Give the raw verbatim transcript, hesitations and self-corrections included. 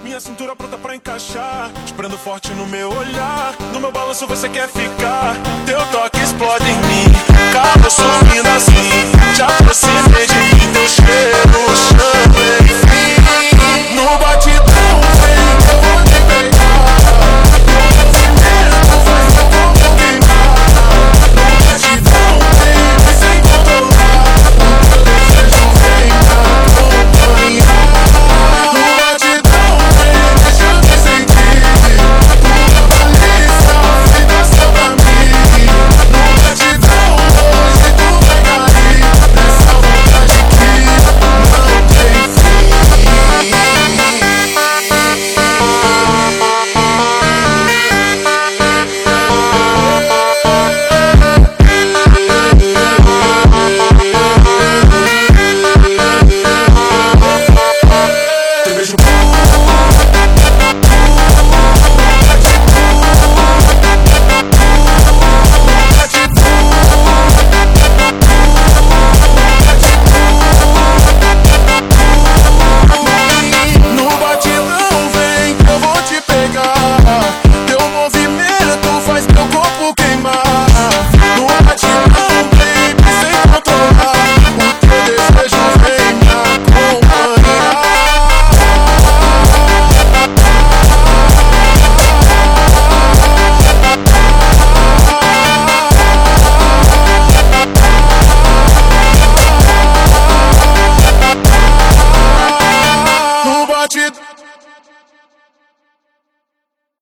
minha cintura pronta pra encaixar, esperando forte no meu olhar. No meu balanço você quer ficar, teu toque explode em mim. Acabou sumindo assim, te aproximei de mim. Teu cheiro, chame